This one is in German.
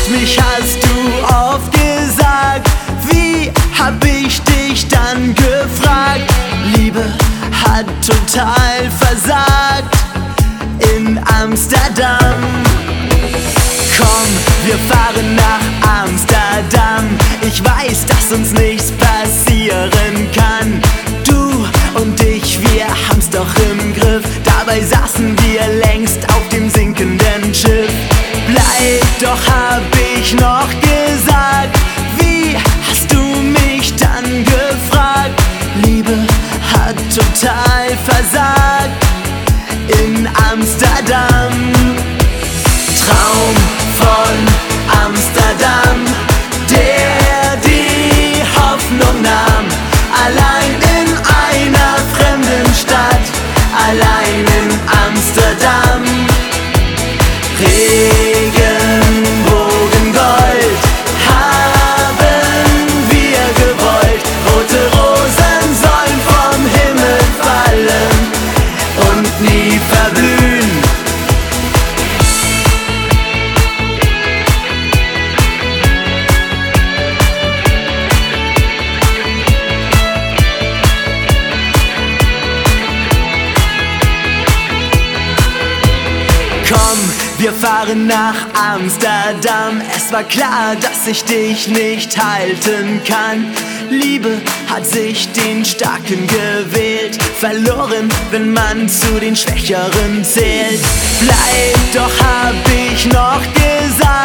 mich hast du oft gesagt. Wie hab ich dich dann gefragt? Liebe hat total versagt in Amsterdam. Komm, wir fahren nach Amsterdam. Ich weiß, dass uns nichts passieren kann. Du und ich, wir haben's doch im Griff. Dabei saßen wir längst auf dem sinkenden Schiff. Bleib doch, hab ich noch gesagt. Wie hast du mich dann gefragt? Liebe hat total versagt in Amsterdam. Traum von Amsterdam, der die Hoffnung nahm. Allein in einer fremden Stadt, allein in Amsterdam. Regenbogengold haben wir gewollt. Rote Rosen sollen vom Himmel fallen und nie verblühen. Komm, wir fahren nach Amsterdam. Es war klar, dass ich dich nicht halten kann. Liebe hat sich den Starken gewählt. Verloren, wenn man zu den Schwächeren zählt. Bleib doch, hab ich noch gesagt.